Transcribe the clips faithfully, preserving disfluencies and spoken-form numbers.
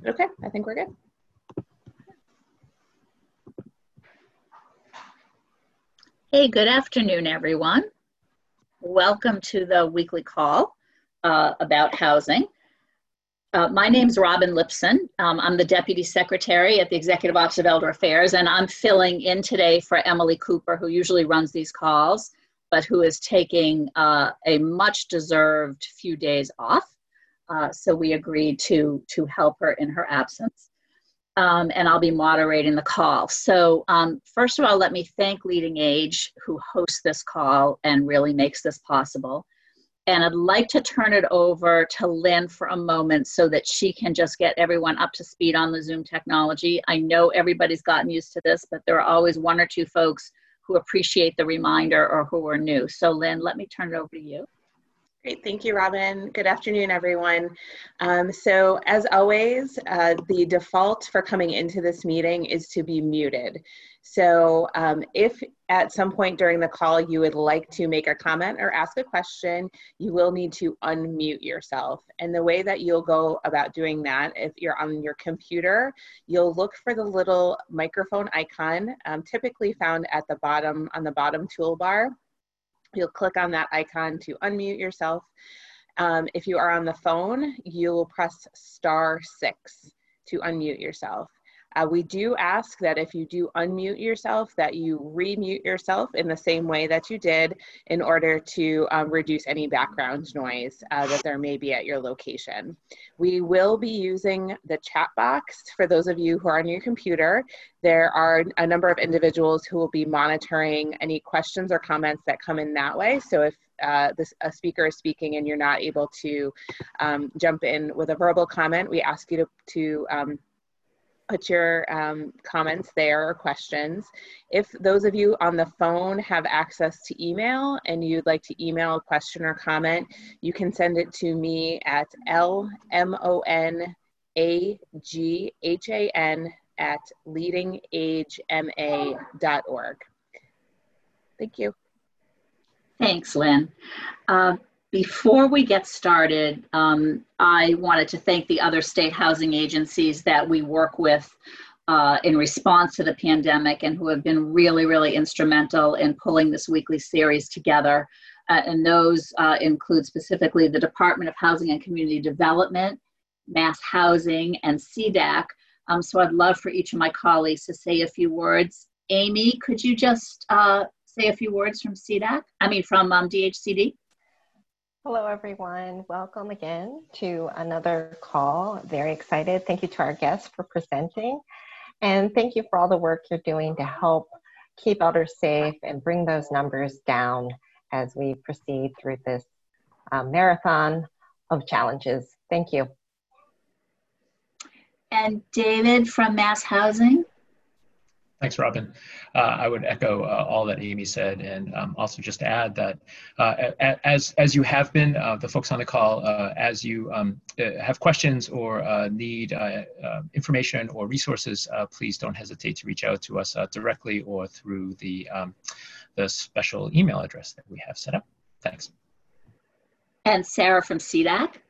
Okay, I think we're good. Hey, good afternoon, everyone. Welcome to the weekly call uh, about housing. Uh, my name's Robin Lipson. Um, I'm the Deputy Secretary at the Executive Office of Elder Affairs, and I'm filling in today for Emily Cooper, who usually runs these calls, but who is taking uh, a much-deserved few days off. Uh, so we agreed to, to help her in her absence. Um, and I'll be moderating the call. So um, first of all, let me thank Leading Age, who hosts this call and really makes this possible. And I'd like to turn it over to Lynn for a moment so that she can just get everyone up to speed on the Zoom technology. I know everybody's gotten used to this, but there are always one or two folks who appreciate the reminder or who are new. So Lynn, let me turn it over to you. Great, thank you, Robin. Good afternoon, everyone. Um, so as always, uh, the default for coming into this meeting is to be muted. So um, if at some point during the call you would like to make a comment or ask a question, you will need to unmute yourself. And the way that you'll go about doing that, if you're on your computer, you'll look for the little microphone icon, um, typically found at the bottom, on the bottom toolbar. You'll click on that icon to unmute yourself. Um, if you are on the phone, you'll press star six to unmute yourself. Uh, we do ask that if you do unmute yourself, that you remute yourself in the same way that you did in order to um, reduce any background noise uh, that there may be at your location. We will be using the chat box for those of you who are on your computer. There are a number of individuals who will be monitoring any questions or comments that come in that way. So if uh, this, a speaker is speaking and you're not able to um, jump in with a verbal comment, we ask you to, to um, put your um, comments there or questions. If those of you on the phone have access to email and you'd like to email a question or comment, you can send it to me at L M O N A G H A N at leading age M A dot org. Thank you. Thanks, Lynn. Uh, Before we get started, um, I wanted to thank the other state housing agencies that we work with uh, in response to the pandemic and who have been really, really instrumental in pulling this weekly series together. Uh, and those uh, include specifically the Department of Housing and Community Development, Mass Housing, and C D A C. Um, so I'd love for each of my colleagues to say a few words. Amy, could you just uh, say a few words from C D A C? I mean, from um, D H C D? Hello, everyone. Welcome again to another call. Very excited. Thank you to our guests for presenting. And thank you for all the work you're doing to help keep elders safe and bring those numbers down as we proceed through this uh, marathon of challenges. Thank you. And David from Mass Housing? Thanks, Robin. Uh, I would echo uh, all that Amy said, and um, also just add that uh, as as you have been, uh, the folks on the call, uh, as you um, have questions or uh, need uh, uh, information or resources, uh, please don't hesitate to reach out to us uh, directly or through the um, the special email address that we have set up. Thanks. And Sarah from C D A C.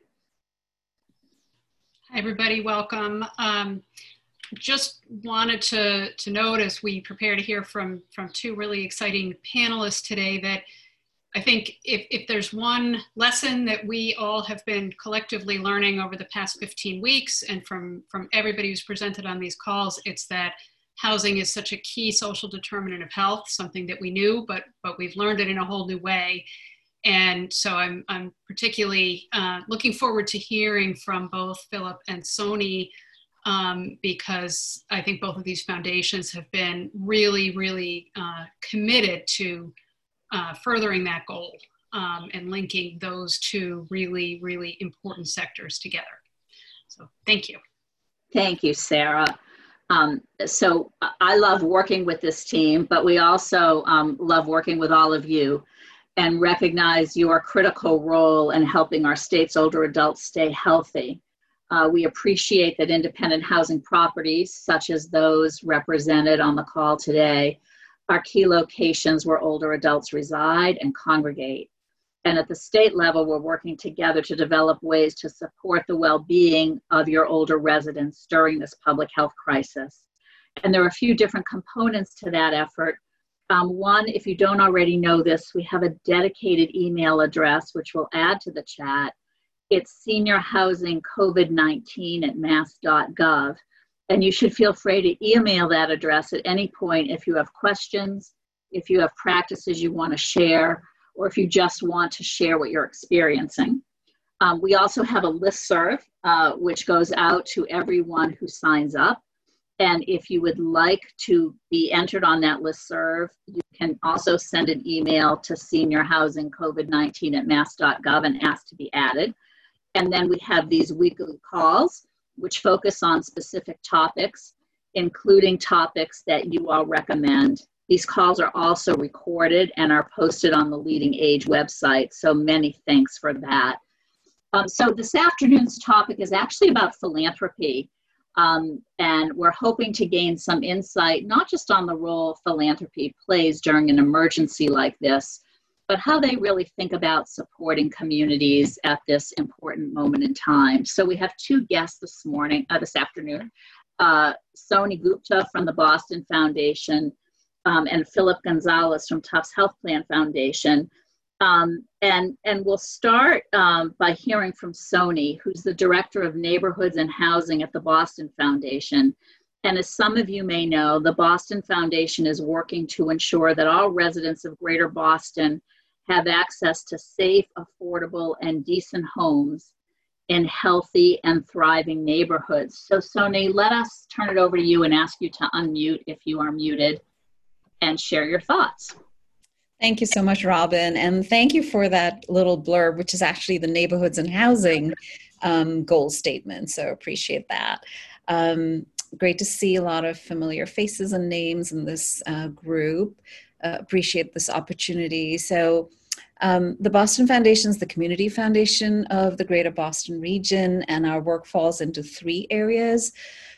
Hi, everybody. Welcome. Um, Just wanted to, to note as we prepare to hear from, from two really exciting panelists today that I think if, if there's one lesson that we all have been collectively learning over the past fifteen weeks and from, from everybody who's presented on these calls, it's that housing is such a key social determinant of health, something that we knew, but, but we've learned it in a whole new way. And so I'm, I'm particularly uh, looking forward to hearing from both Philip and Sony Um, because I think both of these foundations have been really, really uh, committed to uh, furthering that goal um, and linking those two really, really important sectors together. So thank you. Thank you, Sarah. Um, so I love working with this team, but we also um, love working with all of you and recognize your critical role in helping our state's older adults stay healthy. Uh, we appreciate that independent housing properties, such as those represented on the call today, are key locations where older adults reside and congregate. And at the state level, we're working together to develop ways to support the well-being of your older residents during this public health crisis. And there are a few different components to that effort. Um, one, if you don't already know this, we have a dedicated email address, which we'll add to the chat. It's senior housing COVID nineteen at mass dot gov. And you should feel free to email that address at any point if you have questions, if you have practices you want to share, or if you just want to share what you're experiencing. Um, we also have a listserv, uh, which goes out to everyone who signs up. And if you would like to be entered on that listserv, you can also send an email to senior housing COVID nineteen at mass dot gov and ask to be added. And then we have these weekly calls, which focus on specific topics, including topics that you all recommend. These calls are also recorded and are posted on the Leading Age website, so many thanks for that. Um, so this afternoon's topic is actually about philanthropy, um, and we're hoping to gain some insight, not just on the role philanthropy plays during an emergency like this, but how they really think about supporting communities at this important moment in time. So we have two guests this morning, uh, this afternoon, uh, Sony Gupta from the Boston Foundation, Um, and Philip Gonzalez from Tufts Health Plan Foundation. Um, and, and we'll start um, by hearing from Sony, who's the Director of Neighborhoods and Housing at the Boston Foundation. And as some of you may know, the Boston Foundation is working to ensure that all residents of Greater Boston have access to safe, affordable, and decent homes in healthy and thriving neighborhoods. So Sony, let us turn it over to you and ask you to unmute if you are muted and share your thoughts. Thank you so much, Robin. And thank you for that little blurb, which is actually the neighborhoods and housing um, goal statement. So appreciate that. Um, great to see a lot of familiar faces and names in this uh, group. Uh, appreciate this opportunity. So um, the Boston Foundation is the community foundation of the Greater Boston region, and our work falls into three areas.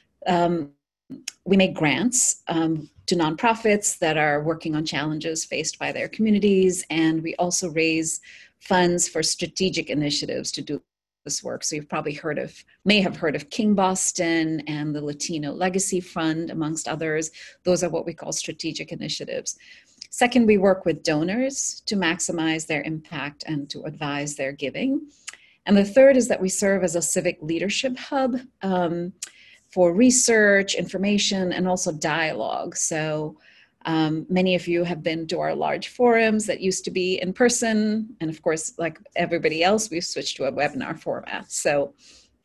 Um, we make grants um, to nonprofits that are working on challenges faced by their communities, and we also raise funds for strategic initiatives to do this work. So you've probably heard of, may have heard of King Boston and the Latino Legacy Fund, amongst others. Those are what we call strategic initiatives. Second, we work with donors to maximize their impact and to advise their giving. And the third is that we serve as a civic leadership hub um, for research, information, and also dialogue. So um, many of you have been to our large forums that used to be in person. And of course, like everybody else, we've switched to a webinar format. So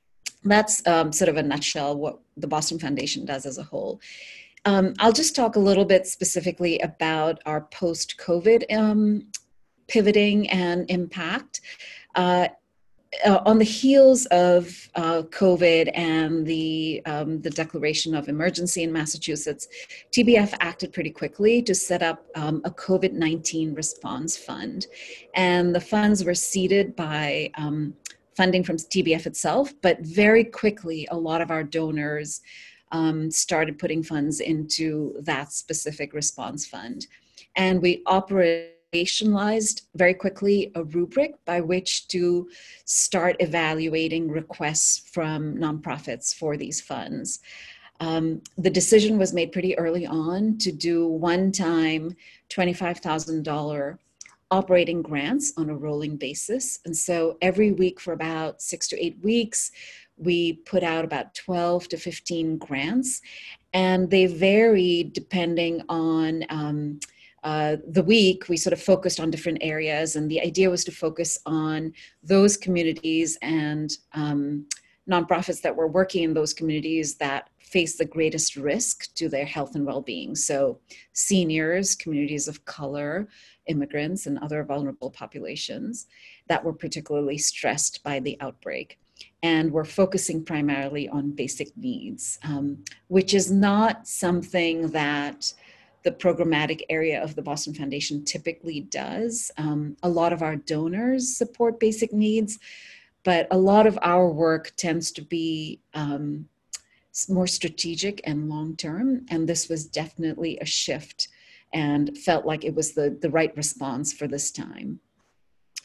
that's um, sort of a nutshell what the Boston Foundation does as a whole. Um, I'll just talk a little bit specifically about our post-COVID um, pivoting and impact. Uh, Uh, on the heels of uh, COVID and the, um, the declaration of emergency in Massachusetts, T B F acted pretty quickly to set up um, a COVID nineteen response fund. And the funds were seeded by um, funding from T B F itself, but very quickly a lot of our donors um, started putting funds into that specific response fund. And we operate operationalized very quickly a rubric by which to start evaluating requests from nonprofits for these funds. Um, the decision was made pretty early on to do one-time twenty-five thousand dollars operating grants on a rolling basis. And so every week for about six to eight weeks, we put out about twelve to fifteen grants, and they vary depending on um, Uh, the week. We sort of focused on different areas, and the idea was to focus on those communities and um, nonprofits that were working in those communities that face the greatest risk to their health and well-being. So seniors, communities of color, immigrants, and other vulnerable populations that were particularly stressed by the outbreak. And we're focusing primarily on basic needs, um, which is not something that the programmatic area of the Boston Foundation typically does. Um, a lot of our donors support basic needs, but a lot of our work tends to be um, more strategic and long-term, and this was definitely a shift and felt like it was the, the right response for this time.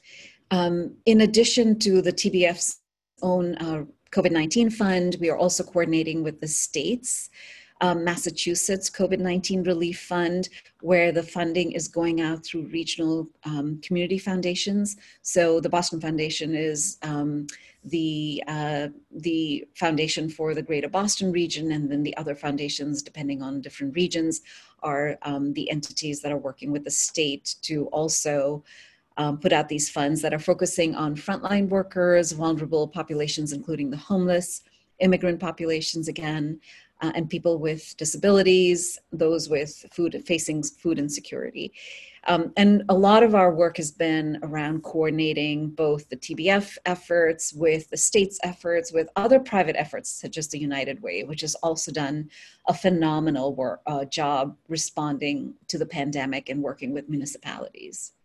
Um, in addition to the T B F's own uh, COVID nineteen fund, we are also coordinating with the states, um, Massachusetts COVID nineteen Relief Fund, where the funding is going out through regional um, community foundations. So the Boston Foundation is um, the, uh, the foundation for the Greater Boston region, and then the other foundations, depending on different regions, are um, the entities that are working with the state to also Um, put out these funds that are focusing on frontline workers, vulnerable populations, including the homeless, immigrant populations again, uh, and people with disabilities, those with food facing food insecurity. Um, and a lot of our work has been around coordinating both the T B F efforts with the state's efforts, with other private efforts, such as the United Way, which has also done a phenomenal work, uh, job responding to the pandemic and working with municipalities.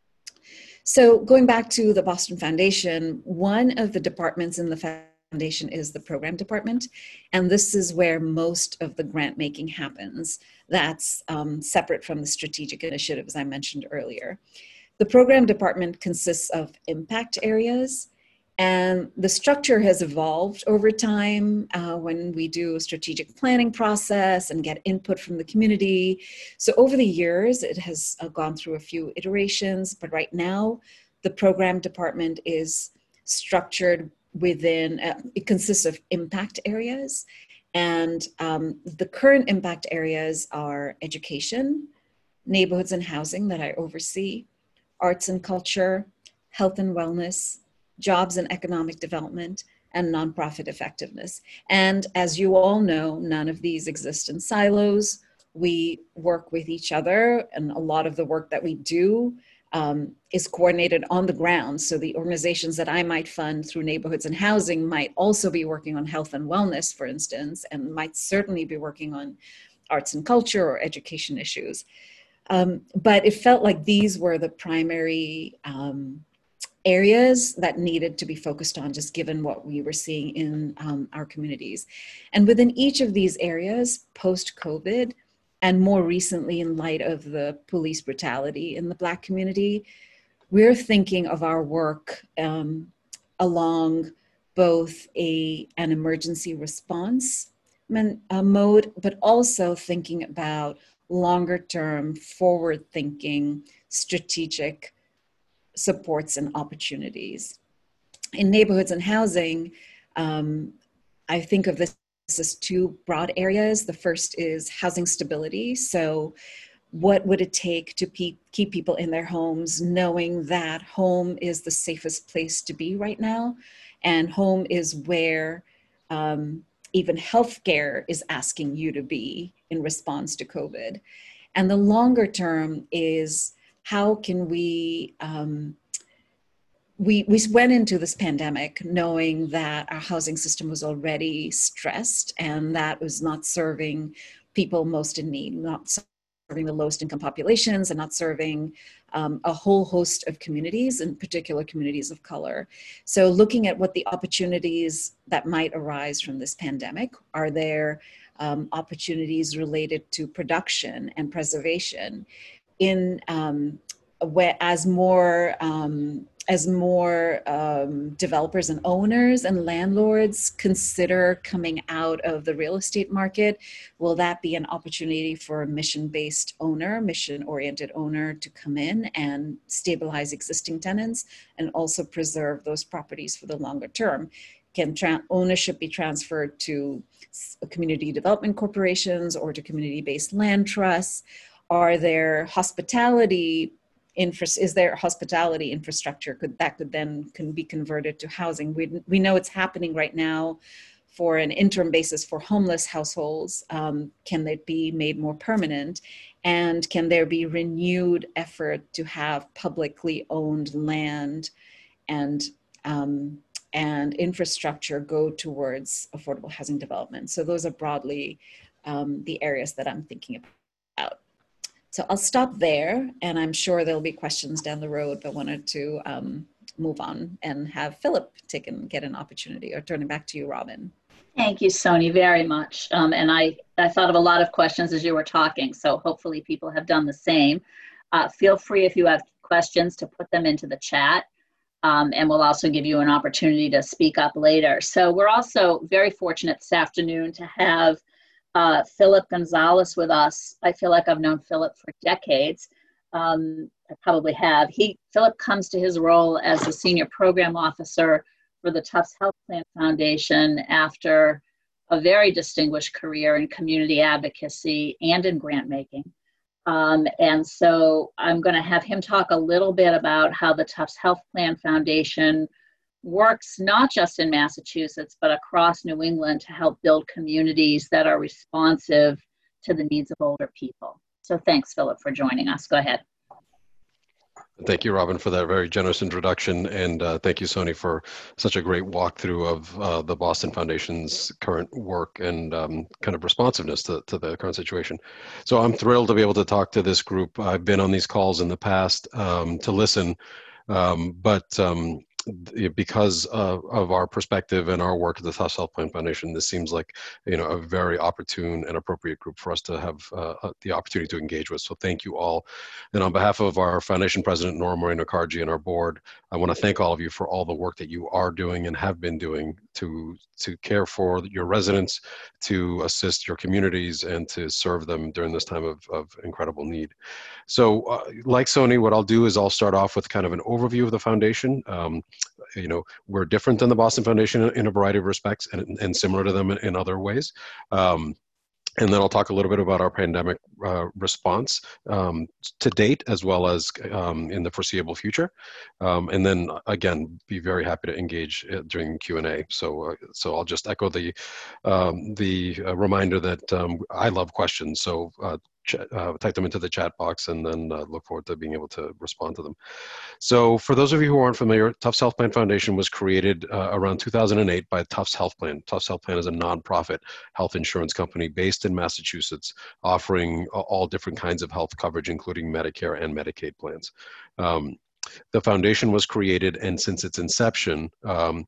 So going back to the Boston Foundation, one of the departments in the foundation is the program department. And this is where most of the grant making happens. That's um, separate from the strategic initiatives I mentioned earlier. The program department consists of impact areas, and the structure has evolved over time uh, when we do a strategic planning process and get input from the community. So over the years, it has uh, gone through a few iterations, but right now, the program department is structured within, uh, it consists of impact areas. And um, the current impact areas are education, neighborhoods and housing that I oversee, arts and culture, health and wellness, jobs and economic development, and nonprofit effectiveness. And as you all know, none of these exist in silos. We work with each other, and a lot of the work that we do um, is coordinated on the ground. So the organizations that I might fund through neighborhoods and housing might also be working on health and wellness, for instance, and might certainly be working on arts and culture or education issues. Um, but it felt like these were the primary um, areas that needed to be focused on, just given what we were seeing in um, our communities. And within each of these areas, post-COVID, and more recently in light of the police brutality in the Black community, we're thinking of our work um, along both a, an emergency response uh, mode, but also thinking about longer-term, forward-thinking, strategic supports and opportunities. In neighborhoods and housing, um, I think of this as two broad areas. The first is housing stability. So what would it take to pe- keep people in their homes, knowing that home is the safest place to be right now, and home is where um, even healthcare is asking you to be in response to COVID. And the longer term is, how can we, um, we, we went into this pandemic knowing that our housing system was already stressed, and that was not serving people most in need, not serving the lowest income populations, and not serving um, a whole host of communities, in particular communities of color. So looking at what the opportunities that might arise from this pandemic, are there um, opportunities related to production and preservation? In um, where, as more um, as more um, developers and owners and landlords consider coming out of the real estate market, will that be an opportunity for a mission-based owner, mission-oriented owner to come in and stabilize existing tenants and also preserve those properties for the longer term? Can tra- ownership be transferred to community development corporations or to community-based land trusts? Are there hospitality infra- is there hospitality infrastructure could that could then can be converted to housing? We we know it's happening right now for an interim basis for homeless households. Um, can it be made more permanent? And can there be renewed effort to have publicly owned land and um, and infrastructure go towards affordable housing development? So those are broadly um, the areas that I'm thinking about. So I'll stop there, and I'm sure there'll be questions down the road, but wanted to um, move on and have Philip take and get an opportunity, or turn it back to you, Robin. Thank you, Soni, very much. Um, and I, I thought of a lot of questions as you were talking, so hopefully people have done the same. Uh, feel free, if you have questions, to put them into the chat. Um, and we'll also give you an opportunity to speak up later. So we're also very fortunate this afternoon to have uh, Philip Gonzalez with us. I feel like I've known Philip for decades. Um, I probably have. He, Philip comes to his role as the Senior Program Officer for the Tufts Health Plan Foundation after a very distinguished career in community advocacy and in grant making. Um, and so I'm going to have him talk a little bit about how the Tufts Health Plan Foundation works not just in Massachusetts, but across New England to help build communities that are responsive to the needs of older people. So thanks, Philip, for joining us. Go ahead. Thank you, Robin, for that very generous introduction. And uh, thank you, Sony, for such a great walkthrough of uh, the Boston Foundation's current work and um, kind of responsiveness to, to the current situation. So I'm thrilled to be able to talk to this group. I've been on these calls in the past um, to listen, um, but um, because of, of our perspective and our work at the Tufts Health Plan Foundation, this seems like, you know, a very opportune and appropriate group for us to have uh, the opportunity to engage with. So thank you all. And on behalf of our foundation president, Nora Moreno-Cargi, and our board, I want to thank all of you for all the work that you are doing and have been doing to, to care for your residents, to assist your communities, and to serve them during this time of, of incredible need. So uh, like Sony, what I'll do is I'll start off with kind of an overview of the foundation. Um, you know, we're different than the Boston Foundation in a variety of respects and, and similar to them in, in other ways. Um, And then I'll talk a little bit about our pandemic uh, response um, to date, as well as um, in the foreseeable future. Um, and then again, be very happy to engage during Q and A. So, uh, so I'll just echo the um, the uh, reminder that um, I love questions. So uh, uh, type them into the chat box, and then uh, look forward to being able to respond to them. So for those of you who aren't familiar, Tufts Health Plan Foundation was created uh, around two thousand eight by Tufts Health Plan. Tufts Health Plan is a nonprofit health insurance company based in Massachusetts, offering all different kinds of health coverage, including Medicare and Medicaid plans. Um, The foundation was created, and since its inception, um,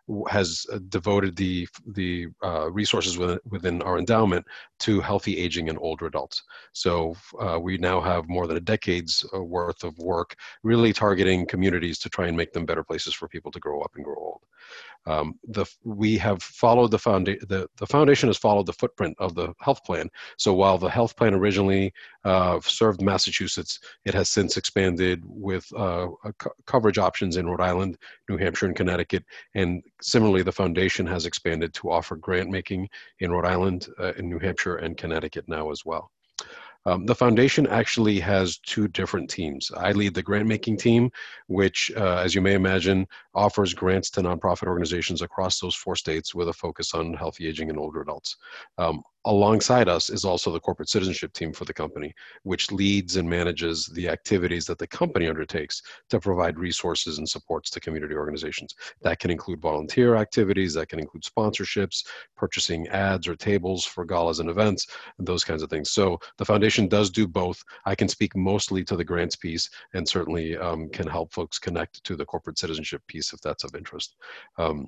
has devoted the the uh, resources within, within our endowment to healthy aging and older adults. So uh, we now have more than a decade's worth of work, really targeting communities to try and make them better places for people to grow up and grow old. Um, the, we have followed the foundation, the, the foundation has followed the footprint of the health plan. So while the health plan originally uh, served Massachusetts, it has since expanded with uh, co coverage options in Rhode Island, New Hampshire, and Connecticut. And similarly, the foundation has expanded to offer grant making in Rhode Island, uh, in New Hampshire, and Connecticut now as well. Um, the foundation actually has two different teams. I lead the grant making team, which, uh, as you may imagine, offers grants to nonprofit organizations across those four states with a focus on healthy aging and older adults. Um, alongside us is also the corporate citizenship team for the company, which leads and manages the activities that the company undertakes to provide resources and supports to community organizations. That can include volunteer activities, that can include sponsorships, purchasing ads or tables for galas and events, and those kinds of things. So the foundation does do both. I can speak mostly to the grants piece, and certainly um, can help folks connect to the corporate citizenship piece if that's of interest. Um,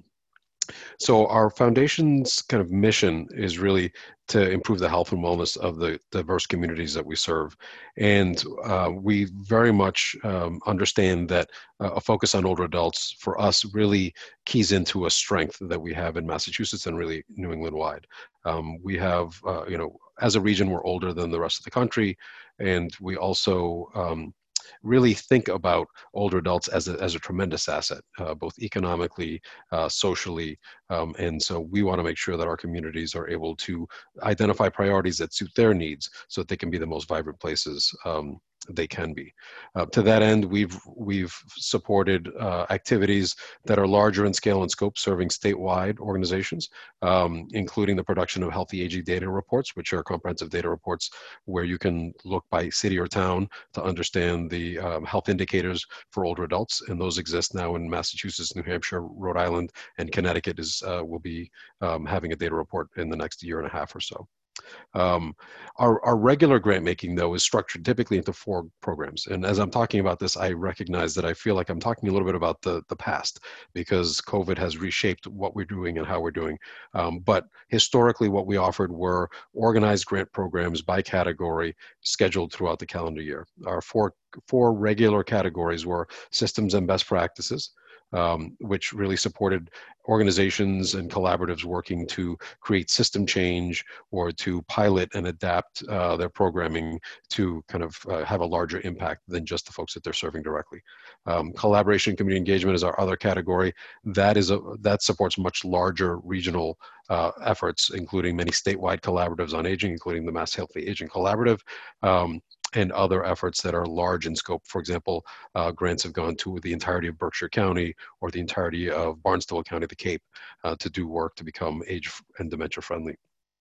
So our foundation's kind of mission is really to improve the health and wellness of the diverse communities that we serve. And uh, we very much um, understand that uh, a focus on older adults for us really keys into a strength that we have in Massachusetts and really New England wide. Um, we have, uh, you know, as a region, we're older than the rest of the country. And we also, um, really think about older adults as a, as a tremendous asset, uh, both economically, uh, socially, um, and so we want to make sure that our communities are able to identify priorities that suit their needs so that they can be the most vibrant places um, they can be. Uh, to that end, we've we've supported uh, activities that are larger in scale and scope, serving statewide organizations, um, including the production of healthy aging data reports, which are comprehensive data reports where you can look by city or town to understand the um, health indicators for older adults, and those exist now in Massachusetts, New Hampshire, Rhode Island, and Connecticut is uh, will be um, having a data report in the next year and a half or so. Um, our, our regular grant making, though, is structured typically into four programs. And as I'm talking about this, I recognize that I feel like I'm talking a little bit about the, the past, because COVID has reshaped what we're doing and how we're doing. Um, but historically, what we offered were organized grant programs by category scheduled throughout the calendar year. Our four, four regular categories were systems and best practices, um, which really supported organizations and collaboratives working to create system change or to pilot and adapt uh, their programming to kind of uh, have a larger impact than just the folks that they're serving directly. Um, collaboration and community engagement is our other category. That is a, that supports much larger regional uh, efforts, including many statewide collaboratives on aging, including the Mass Healthy Aging Collaborative, um, and other efforts that are large in scope. For example, uh, grants have gone to the entirety of Berkshire County or the entirety of Barnstable County, the Cape, uh, to do work to become age and dementia friendly.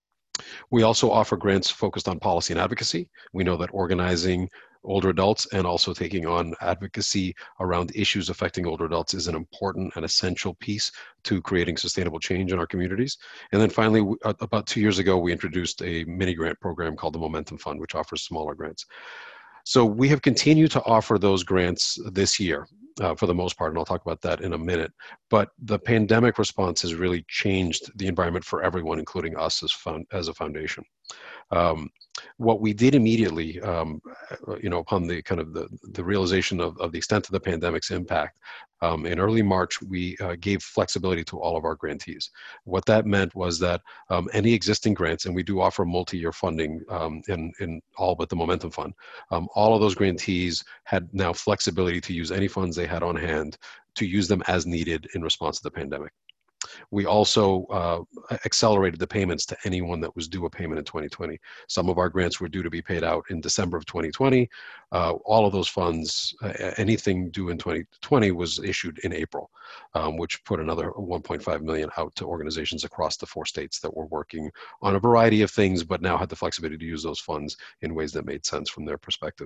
We also offer grants focused on policy and advocacy. We know that organizing older adults and also taking on advocacy around issues affecting older adults is an important and essential piece to creating sustainable change in our communities. And then finally, about two years ago, we introduced a mini grant program called the Momentum Fund, which offers smaller grants. So we have continued to offer those grants this year uh, for the most part, and I'll talk about that in a minute. But the pandemic response has really changed the environment for everyone, including us as, found, as a foundation. Um, what we did immediately, um, you know, upon the kind of the, the realization of, of the extent of the pandemic's impact, um, in early March, we uh, gave flexibility to all of our grantees. What that meant was that um, any existing grants, and we do offer multi-year funding um, in, in all but the Momentum Fund, um, all of those grantees had now flexibility to use any funds they had on hand to use them as needed in response to the pandemic. We also uh, accelerated the payments to anyone that was due a payment in twenty twenty. Some of our grants were due to be paid out in December of twenty twenty. Uh, all of those funds, uh, anything due in twenty twenty was issued in April, um, which put another one point five million out to organizations across the four states that were working on a variety of things, but now had the flexibility to use those funds in ways that made sense from their perspective.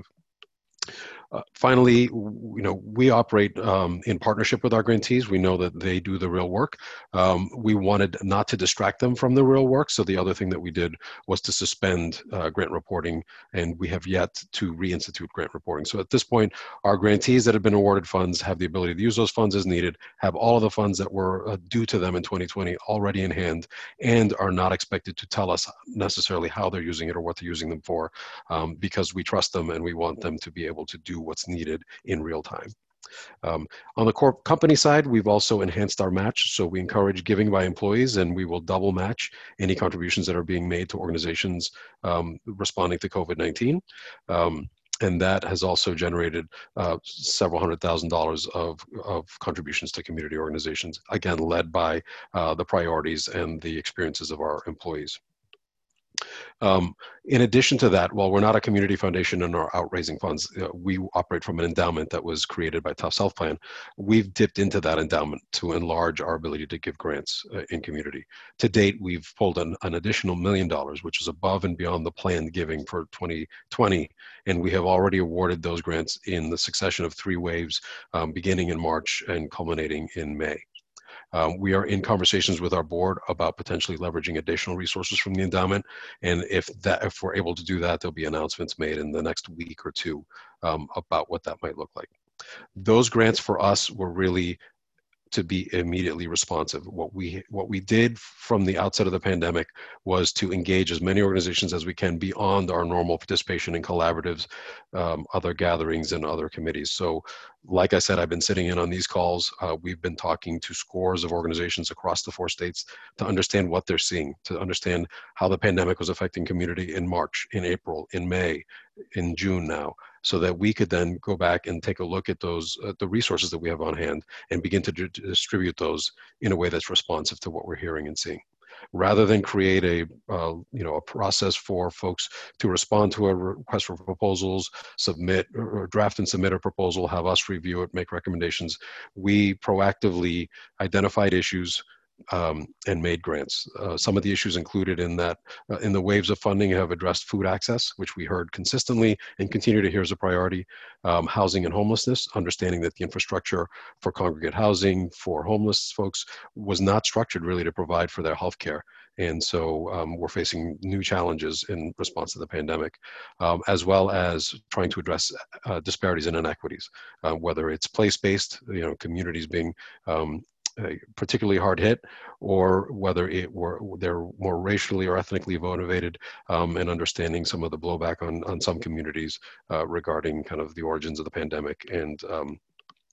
Uh, finally, you know, we operate um, in partnership with our grantees. We know that they do the real work. Um, we wanted not to distract them from the real work. So the other thing that we did was to suspend uh, grant reporting, and we have yet to reinstitute grant reporting. So at this point, our grantees that have been awarded funds have the ability to use those funds as needed, have all of the funds that were uh, due to them in twenty twenty already in hand, and are not expected to tell us necessarily how they're using it or what they're using them for, um, because we trust them and we want them to be able to do what's needed in real time. Um, on the corp company side, we've also enhanced our match. So we encourage giving by employees, and we will double match any contributions that are being made to organizations um, responding to COVID nineteen. Um, and that has also generated uh, several hundred thousand dollars of, of contributions to community organizations, again, led by uh, the priorities and the experiences of our employees. Um, in addition to that, while we're not a community foundation and are out raising funds, uh, we operate from an endowment that was created by Tufts Health Plan. We've dipped into that endowment to enlarge our ability to give grants uh, in community. To date, we've pulled an, an additional million dollars, which is above and beyond the planned giving for twenty twenty, and we have already awarded those grants in the succession of three waves, um, beginning in March and culminating in May. Um, we are in conversations with our board about potentially leveraging additional resources from the endowment, and if that, if we're able to do that, there'll be announcements made in the next week or two um, about what that might look like. Those grants for us were really to be immediately responsive. What we what we did from the outset of the pandemic was to engage as many organizations as we can beyond our normal participation in collaboratives, um, other gatherings, and other committees. So, like I said, I've been sitting in on these calls. Uh, we've been talking to scores of organizations across the four states to understand what they're seeing, to understand how the pandemic was affecting community in March, in April, in May, in June now, so that we could then go back and take a look at those, uh, the resources that we have on hand, and begin to, to distribute those in a way that's responsive to what we're hearing and seeing. Rather than create a, uh, you know, a process for folks to respond to a request for proposals, submit or draft and submit a proposal, have us review it, make recommendations, we proactively identified issues, Um, and made grants. Uh, some of the issues included in that, uh, in the waves of funding, have addressed food access, which we heard consistently and continue to hear as a priority, um, housing and homelessness, understanding that the infrastructure for congregate housing for homeless folks was not structured really to provide for their health care. And so um, we're facing new challenges in response to the pandemic, um, as well as trying to address uh, disparities and inequities, uh, whether it's place-based, you know, communities being um, Uh, particularly hard hit, or whether it were they're more racially or ethnically motivated, um, and understanding some of the blowback on on some communities uh, regarding kind of the origins of the pandemic and um,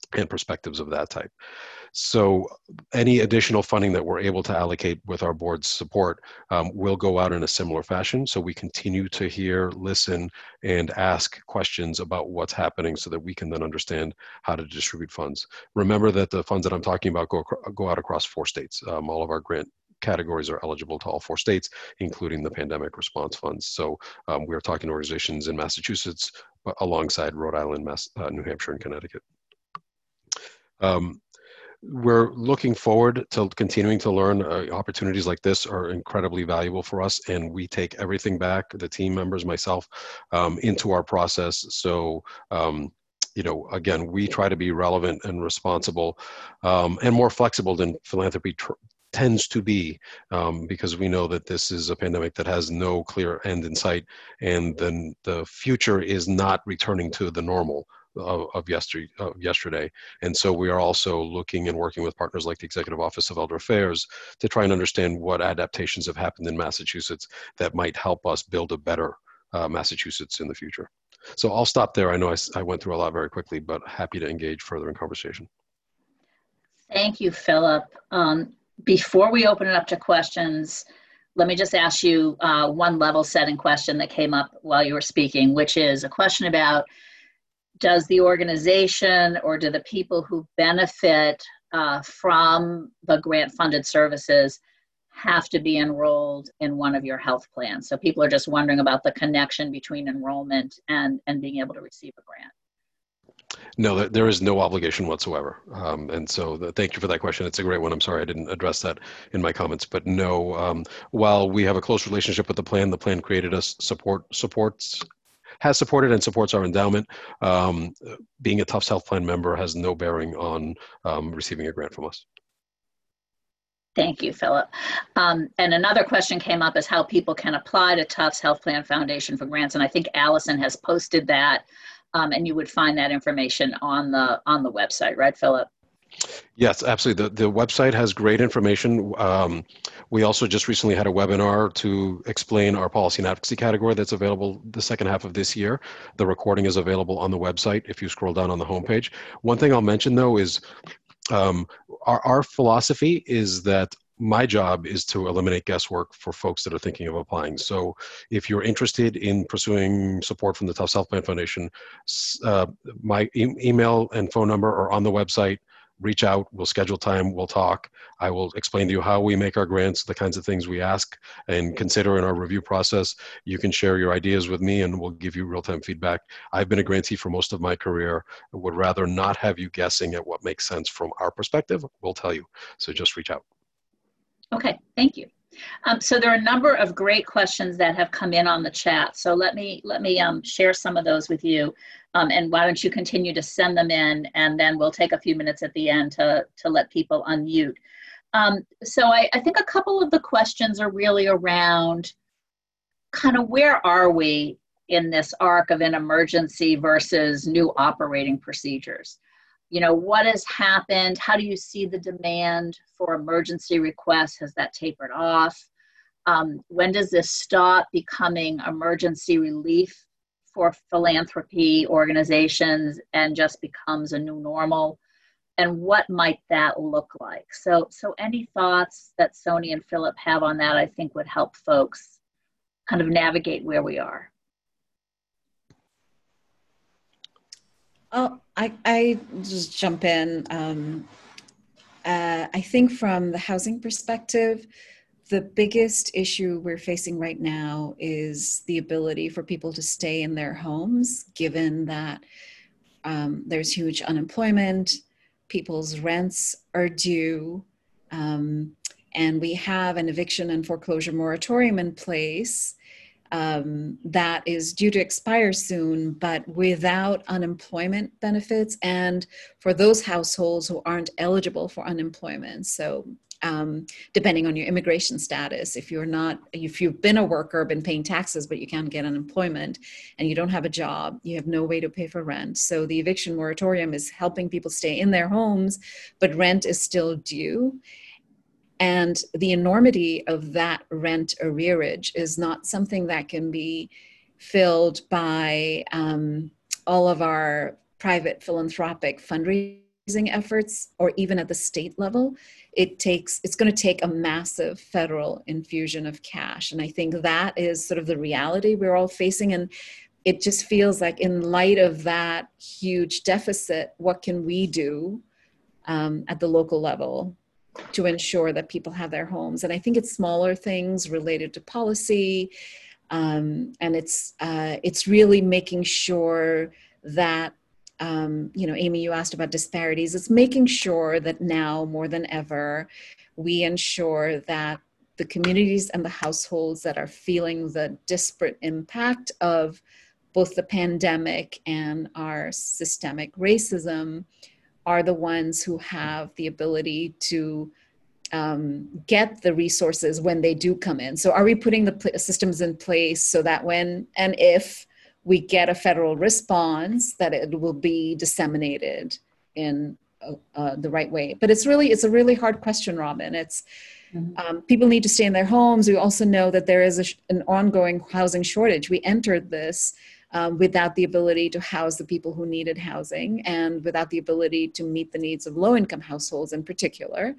and perspectives of that type. So any additional funding that we're able to allocate with our board's support um, will go out in a similar fashion. So we continue to hear, listen, and ask questions about what's happening so that we can then understand how to distribute funds. Remember that the funds that I'm talking about go, go out across four states. Um, all of our grant categories are eligible to all four states, including the pandemic response funds. So um, we're talking to organizations in Massachusetts alongside Rhode Island, Mass, uh, New Hampshire, and Connecticut. Um, We're looking forward to continuing to learn. Uh, opportunities like this are incredibly valuable for us, and we take everything back, the team members, myself, um, into our process. So, um, you know, again, we try to be relevant and responsible um, and more flexible than philanthropy tr tends to be, um, because we know that this is a pandemic that has no clear end in sight, and then the future is not returning to the normal Of, of, yesterday, of yesterday. And so we are also looking and working with partners like the Executive Office of Elder Affairs to try and understand what adaptations have happened in Massachusetts that might help us build a better uh, Massachusetts in the future. So I'll stop there. I know I, I went through a lot very quickly, but happy to engage further in conversation. Thank you, Philip. Um, before we open it up to questions, let me just ask you uh, one level setting question that came up while you were speaking, which is a question about, does the organization or do the people who benefit uh, from the grant-funded services have to be enrolled in one of your health plans? So people are just wondering about the connection between enrollment and, and being able to receive a grant. No, there is no obligation whatsoever. Um, and so the, thank you for that question. It's a great one. I'm sorry I didn't address that in my comments, but no, um, while we have a close relationship with the plan, the plan created us support, supports, has supported and supports our endowment. Um, being a Tufts Health Plan member has no bearing on um, receiving a grant from us. Thank you, Philip. Um, and another question came up is how people can apply to Tufts Health Plan Foundation for grants. And I think Allison has posted that, um, and you would find that information on the on the website, right, Philip? Yes, absolutely. The, the website has great information. Um, we also just recently had a webinar to explain our policy and advocacy category that's available the second half of this year. The recording is available on the website if you scroll down on the homepage. One thing I'll mention though is um, our, our philosophy is that my job is to eliminate guesswork for folks that are thinking of applying. So if you're interested in pursuing support from the Tufts Health Plan Foundation, uh, my e email and phone number are on the website. Reach out, we'll schedule time, we'll talk. I will explain to you how we make our grants, the kinds of things we ask and consider in our review process. You can share your ideas with me and we'll give you real-time feedback. I've been a grantee for most of my career. I would rather not have you guessing at what makes sense from our perspective. We'll tell you, so just reach out. Okay, thank you. Um, so there are a number of great questions that have come in on the chat. So let me let me um, share some of those with you. Um, and why don't you continue to send them in, and then we'll take a few minutes at the end to, to let people unmute. Um, so I, I think a couple of the questions are really around kind of where are we in this arc of an emergency versus new operating procedures? You know, what has happened? How do you see the demand for emergency requests? Has that tapered off? Um, when does this stop becoming emergency relief for philanthropy organizations and just becomes a new normal? And what might that look like? So, so any thoughts that Sony and Philip have on that, I think would help folks kind of navigate where we are. Oh, I, I just jump in. Um, uh, I think from the housing perspective, the biggest issue we're facing right now is the ability for people to stay in their homes, given that um, there's huge unemployment, people's rents are due, um, and we have an eviction and foreclosure moratorium in place Um, that is due to expire soon, but without unemployment benefits, and for those households who aren't eligible for unemployment. So um, depending on your immigration status, if you're not, if you've been a worker, been paying taxes, but you can't get unemployment and you don't have a job, you have no way to pay for rent. So the eviction moratorium is helping people stay in their homes, but rent is still due. And the enormity of that rent arrearage is not something that can be filled by um, all of our private philanthropic fundraising fundraising efforts, or even at the state level, it takes, it's going to take a massive federal infusion of cash. And I think that is sort of the reality we're all facing. And it just feels like, in light of that huge deficit, what can we do um, at the local level to ensure that people have their homes? And I think it's smaller things related to policy. Um, and it's, uh, it's really making sure that, um, you know, Amy, you asked about disparities. It's making sure that now more than ever, we ensure that the communities and the households that are feeling the disparate impact of both the pandemic and our systemic racism are the ones who have the ability to um, get the resources when they do come in. So are we putting the pl- systems in place so that when and if we get a federal response, that it will be disseminated in uh, uh, the right way? But it's really, it's a really hard question, Robin. It's, mm-hmm. um, people need to stay in their homes. We also know that there is a sh- an ongoing housing shortage. We entered this Um, without the ability to house the people who needed housing, and without the ability to meet the needs of low-income households in particular.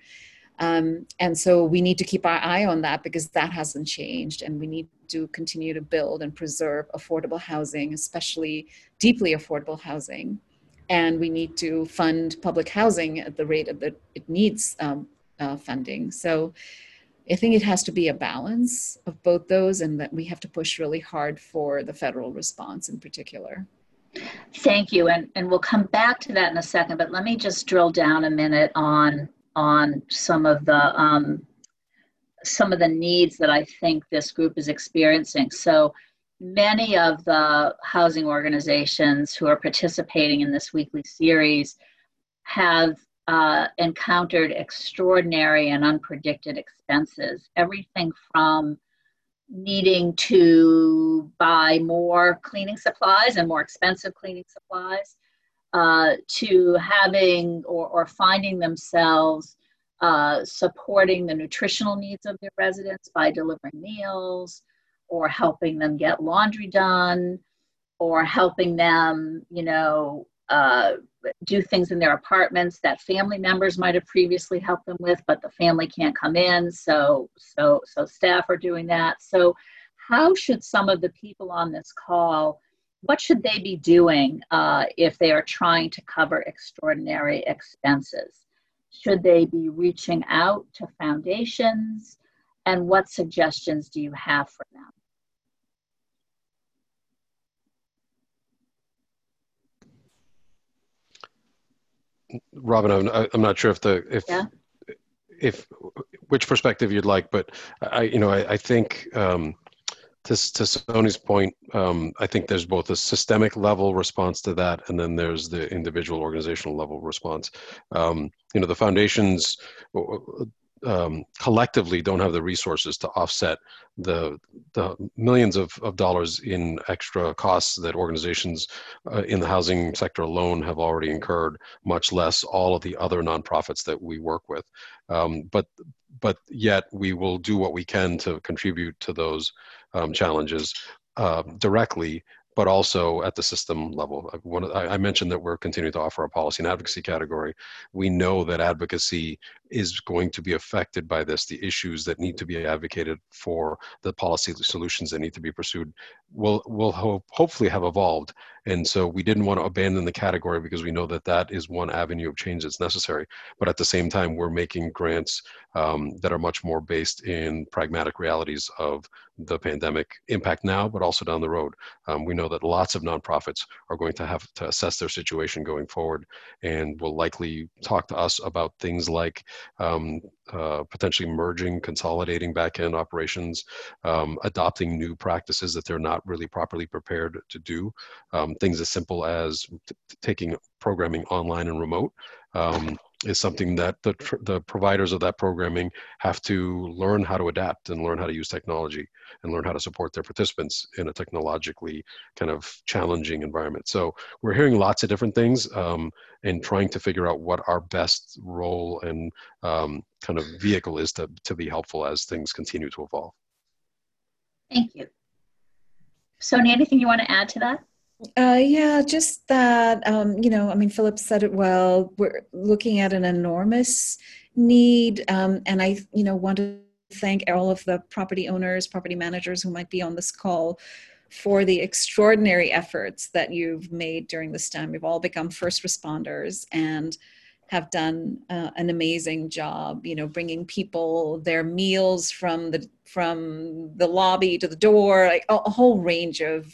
Um, and so we need to keep our eye on that, because that hasn't changed, and we need to continue to build and preserve affordable housing, especially deeply affordable housing. And we need to fund public housing at the rate that it needs um, uh, funding. So I think it has to be a balance of both those, and that we have to push really hard for the federal response in particular. Thank you, and, and we'll come back to that in a second, but let me just drill down a minute on, on some of the, um, some of the needs that I think this group is experiencing. So many of the housing organizations who are participating in this weekly series have Uh, encountered extraordinary and unpredicted expenses, everything from needing to buy more cleaning supplies and more expensive cleaning supplies, uh, to having or, or finding themselves uh, supporting the nutritional needs of their residents by delivering meals, or helping them get laundry done, or helping them, you know, uh, do things in their apartments that family members might have previously helped them with, but the family can't come in, so so so staff are doing that. So how should some of the people on this call, what should they be doing uh, if they are trying to cover extraordinary expenses? Should they be reaching out to foundations? And what suggestions do you have for them? Robin, I'm, I'm not sure if the if yeah. if which perspective you'd like, but I you know I, I think um, to to Soni's point, um, I think there's both a systemic level response to that, and then there's the individual organizational level response. Um, you know, the foundations um, collectively don't have the resources to offset the the millions of, of dollars in extra costs that organizations uh, in the housing sector alone have already incurred, much less all of the other nonprofits that we work with. Um, but but yet we will do what we can to contribute to those um, challenges uh, directly, but also at the system level. One, I mentioned that we're continuing to offer a policy and advocacy category. We know that advocacy is going to be affected by this. The issues that need to be advocated for, the policy solutions that need to be pursued will, will ho- hopefully have evolved. And so we didn't want to abandon the category, because we know that that is one avenue of change that's necessary. But at the same time, we're making grants um, that are much more based in pragmatic realities of the pandemic impact now, but also down the road. Um, we know that lots of nonprofits are going to have to assess their situation going forward, and will likely talk to us about things like um, uh, potentially merging, consolidating back-end operations, um, adopting new practices that they're not really properly prepared to do. Um, things as simple as t- taking programming online and remote um, is something that the, tr- the providers of that programming have to learn how to adapt and learn how to use technology and learn how to support their participants in a technologically kind of challenging environment. So we're hearing lots of different things um, and trying to figure out what our best role and um, kind of vehicle is to, to be helpful as things continue to evolve. Thank you. Sonia, anything you want to add to that? Uh, yeah, just that, um, you know, I mean, Philip said it well. We're looking at an enormous need. Um, and I, you know, want to thank all of the property owners, property managers who might be on this call for the extraordinary efforts that you've made during this time. We've all become first responders and have done uh, an amazing job, you know, bringing people their meals from the from the lobby to the door, like a, a whole range of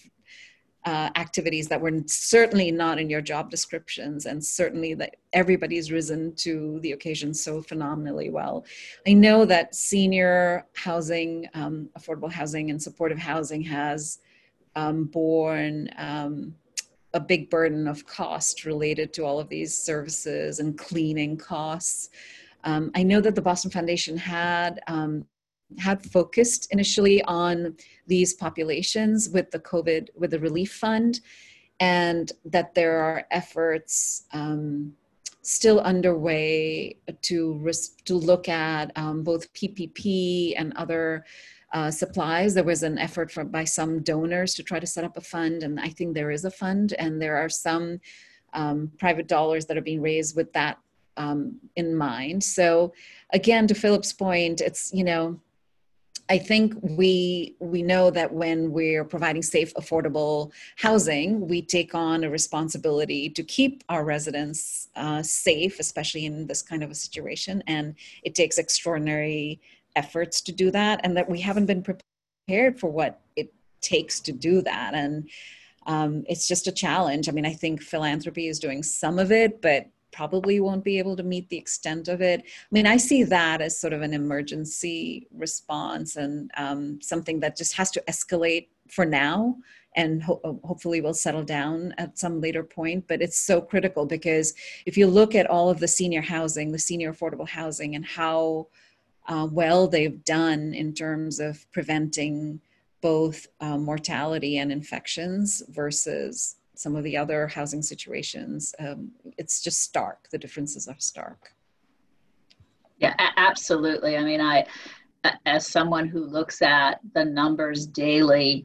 uh, activities that were certainly not in your job descriptions, and certainly that everybody's risen to the occasion so phenomenally well. I know that senior housing, um, affordable housing and supportive housing has um, borne um, a big burden of cost related to all of these services and cleaning costs. Um, I know that the Boston Foundation had um, had focused initially on these populations with the COVID, with the relief fund, and that there are efforts um, still underway to, res- to look at um, both P P P and other uh, supplies. There was an effort from, by some donors to try to set up a fund, and I think there is a fund, and there are some um, private dollars that are being raised with that um, in mind. So again, to Philip's point, it's, you know, I think we we know that when we're providing safe, affordable housing, we take on a responsibility to keep our residents uh, safe, especially in this kind of a situation. And it takes extraordinary efforts to do that, and that we haven't been prepared for what it takes to do that. And um, it's just a challenge. I mean, I think philanthropy is doing some of it, but probably won't be able to meet the extent of it. I mean, I see that as sort of an emergency response, and um, something that just has to escalate for now, and ho- hopefully will settle down at some later point. But it's so critical, because if you look at all of the senior housing, the senior affordable housing, and how uh, well they've done in terms of preventing both uh, mortality and infections versus some of the other housing situations, um, it's just stark. The differences are stark. Yeah, a- absolutely. I mean, I, as someone who looks at the numbers daily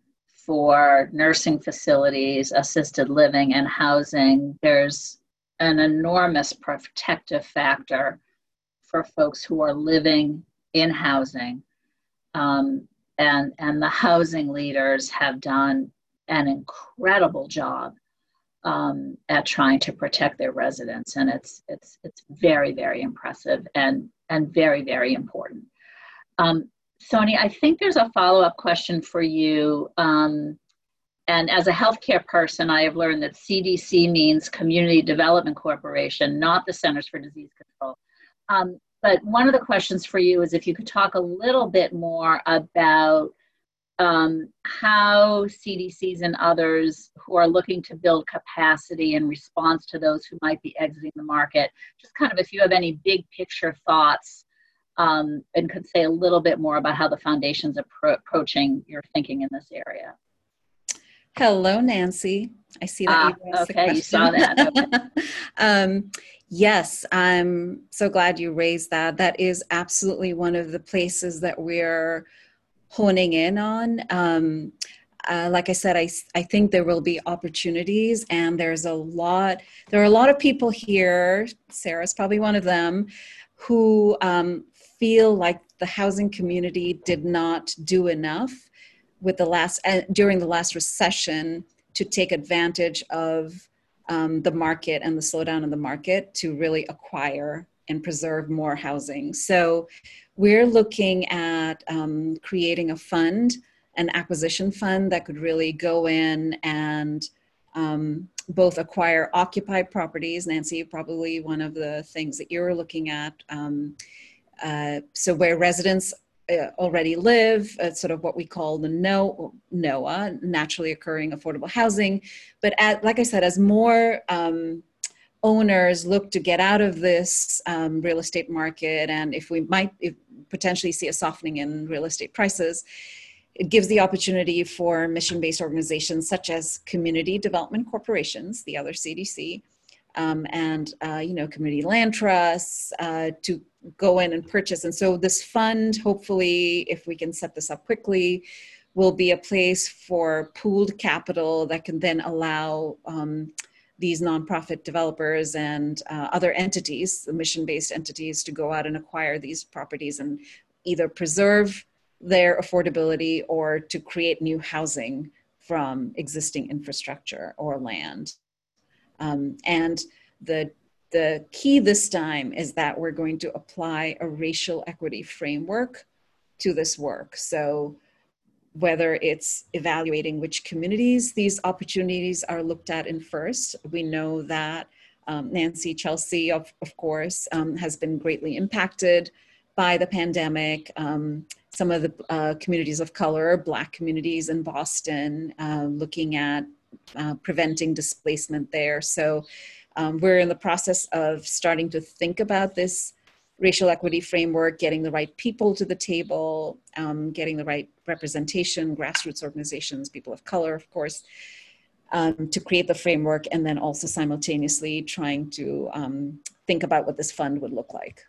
for nursing facilities, assisted living, and housing, there's an enormous protective factor for folks who are living in housing. Um, and, and the housing leaders have done an incredible job um, at trying to protect their residents, and it's it's it's very, very impressive and and very, very important. Um, Soni, I think there's a follow-up question for you. Um, and as a healthcare person, I have learned that C D C means Community Development Corporation, not the Centers for Disease Control. Um, but one of the questions for you is if you could talk a little bit more about Um, how C D Cs and others who are looking to build capacity in response to those who might be exiting the market, just kind of if you have any big picture thoughts um, and could say a little bit more about how the foundation's appro- approaching your thinking in this area. Hello, Nancy. I see that Ah, you asked okay, the you saw that. Okay. um, yes, I'm so glad you raised that. That is absolutely one of the places that we're honing in on. Um, uh, like I said, I, I think there will be opportunities, and there's a lot, there are a lot of people here, Sarah's probably one of them, who um, feel like the housing community did not do enough with the last, uh, during the last recession to take advantage of um, the market and the slowdown in the market to really acquire and preserve more housing. So we're looking at um, creating a fund, an acquisition fund that could really go in and um, both acquire occupied properties. Nancy, probably one of the things that you're looking at. Um, uh, so where residents uh, already live, uh, sort of what we call the no, NOAH, naturally occurring affordable housing. But at, like I said, as more um, owners look to get out of this um, real estate market, and if we might if potentially see a softening in real estate prices, it gives the opportunity for mission-based organizations such as community development corporations, the other C D C, um, and uh, you know, community land trusts uh, to go in and purchase. And so this fund, hopefully, if we can set this up quickly, will be a place for pooled capital that can then allow um, these nonprofit developers and uh, other entities, the mission-based entities, to go out and acquire these properties and either preserve their affordability or to create new housing from existing infrastructure or land. Um, and the, the key this time is that we're going to apply a racial equity framework to this work. So whether it's evaluating which communities these opportunities are looked at in first. We know that um, Nancy Chelsea, of, of course, um, has been greatly impacted by the pandemic. Um, some of the uh, communities of color, Black communities in Boston, uh, looking at uh, preventing displacement there. So um, we're in the process of starting to think about this racial equity framework, getting the right people to the table, um, getting the right representation, grassroots organizations, people of color, of course, um, to create the framework, and then also simultaneously trying to um, think about what this fund would look like.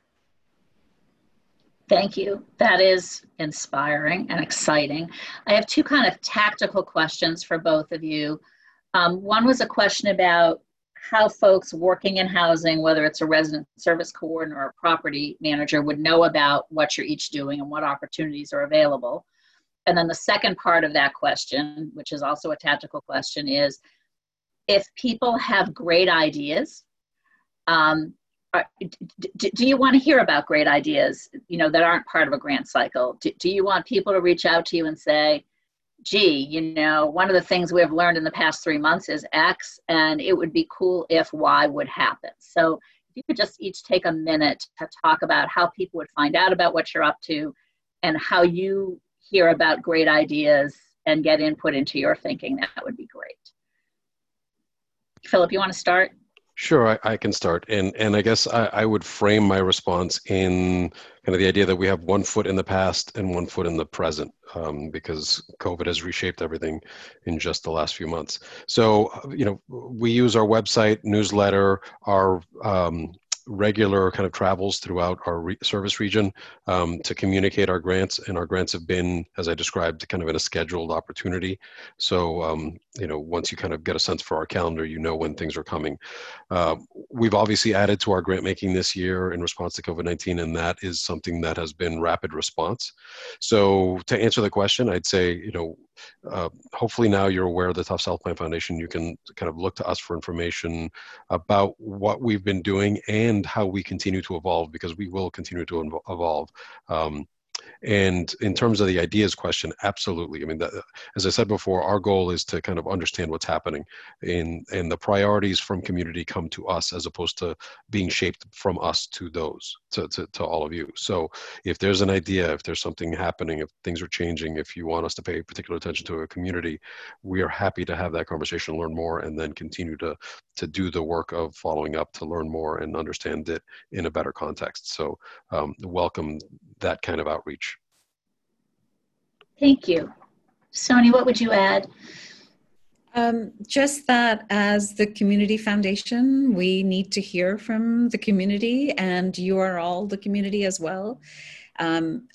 Thank you. That is inspiring and exciting. I have two kind of tactical questions for both of you. Um, one was a question about how folks working in housing, whether it's a resident service coordinator or a property manager, would know about what you're each doing and what opportunities are available. And then the second part of that question, which is also a tactical question, is if people have great ideas, um, are, do, do you want to hear about great ideas, you know, that aren't part of a grant cycle? Do, do you want people to reach out to you and say, gee, you know, one of the things we have learned in the past three months is X, and it would be cool if Y would happen. So if you could just each take a minute to talk about how people would find out about what you're up to and how you hear about great ideas and get input into your thinking, that would be great. Philip, you want to start? Sure, I, I can start. And and I guess I, I would frame my response in kind of the idea that we have one foot in the past and one foot in the present, um, because COVID has reshaped everything in just the last few months. So, you know, we use our website, newsletter, our um, regular kind of travels throughout our re service region um, to communicate our grants, and our grants have been, as I described, kind of in a scheduled opportunity. So, um, you know, once you kind of get a sense for our calendar, you know when things are coming. Uh, we've obviously added to our grant making this year in response to COVID nineteen, and that is something that has been rapid response. So to answer the question, I'd say, you know, Uh, hopefully now you're aware of the Tufts Health Plan Foundation. You can kind of look to us for information about what we've been doing and how we continue to evolve, because we will continue to evolve. Um, And in terms of the ideas question, absolutely. I mean, that, as I said before, our goal is to kind of understand what's happening, and, and the priorities from community come to us as opposed to being shaped from us to those, to, to, to all of you. So if there's an idea, if there's something happening, if things are changing, if you want us to pay particular attention to a community, we are happy to have that conversation, learn more, and then continue to, to do the work of following up to learn more and understand it in a better context. So um, welcome that kind of outreach. Thank you. Soni, what would you add? Um, just that as the community foundation, we need to hear from the community, and you are all the community as well. Um,